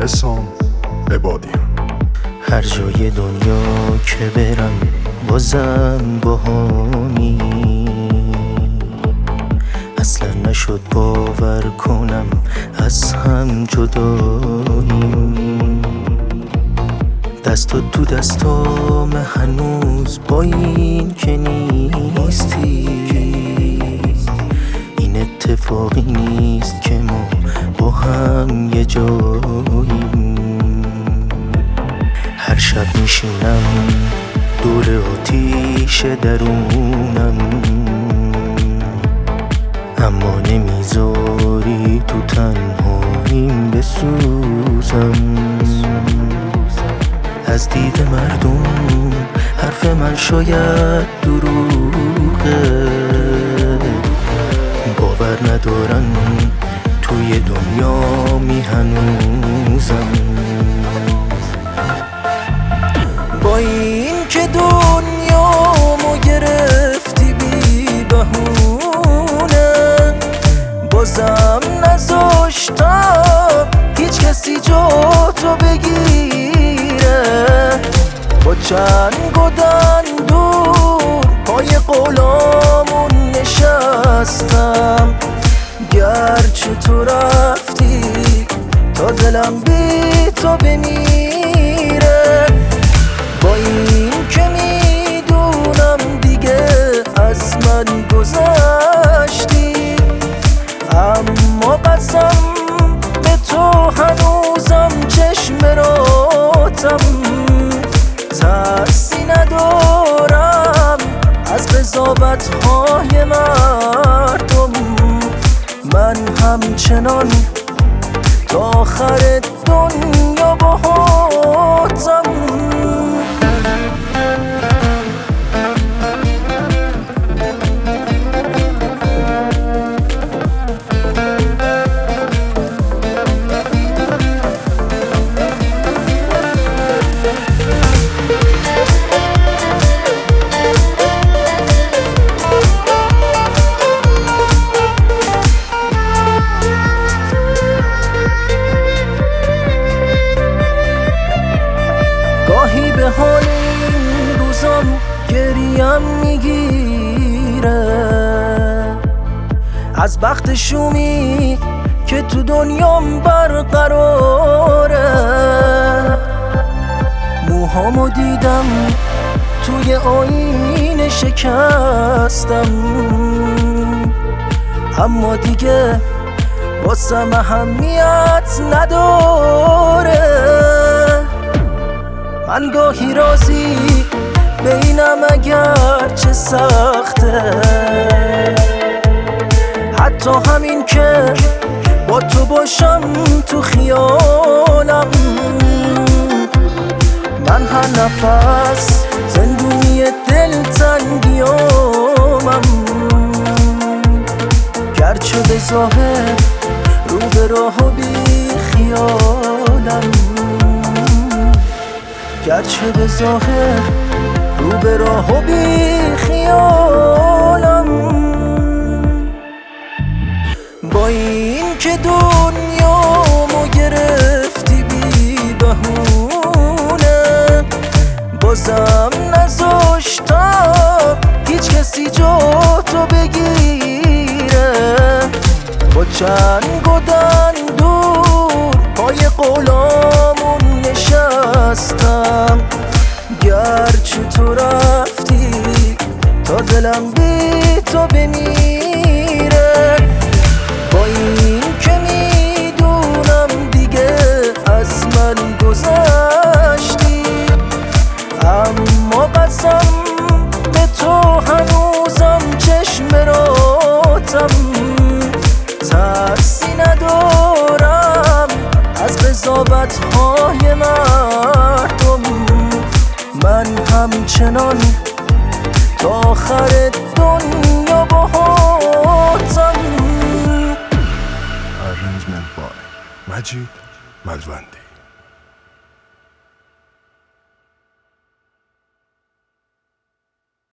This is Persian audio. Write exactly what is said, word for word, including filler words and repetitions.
حسام عبادی. هر جای دنیا که برم بازم باهامی، اصلا نشد باور کنم از هم جداییم. دستات تو دستام هنوز با این که نیستی، این اتفاقی نیست که ما با هم یه جاییم. هر شب میشینم دور آتیش درونم، اما نمیذاری تو تنهاییم بسوزم. از دید مردم حرف من شاید دروغه، باور ندارن توی دنیا می هنوزم. با این که دنیامو گرفتی بی بهونه، بازم نذاشتم هیچ کسی جا تو بگیره. با چنگ و دندون پای قولامون نشستم، گرچه تو رفتی تا دلم بی تو بمیره. با این که میدونم دیگه از من گذشتی، اما قسم به تو هنوزم چشم راتم. ترسی ندارم از قضاوت های مردم، من همچنان تا آخر دنیا باهاتم. گاهی به حال این روزم گریم میگیره، از بخت شومی که تو دنیام برقراره. موهامو دیدم توی آینه شکستم، اما دیگه واسم اهمیت نداره. من گاهی راضی بینم اگر چه سخته، حتی همین که با تو باشم تو خیالم. من هر نفس زندونی دلتنگیامم، گرچه به ظاهر رو به راه و بی خیالم، گرچه به ظاهر رو به راه و بی خیالم. با این که دنیامو گرفتی بی بهونه، بازم نذاشتم هیچ کسی جا تو بگیره. با چنگ و دندون پای قولامون نشستم، گرچه تو رفتی تا دلم بی تو بمیره. با این که میدونم دیگه از من گذشتی، اما قسم به تو هنوزم چشم راتم. ترسی ندارم از قضاوت های مردم، من همچنان تا آخر دنیا باهاتم. Arrangement by مجید ملوندی.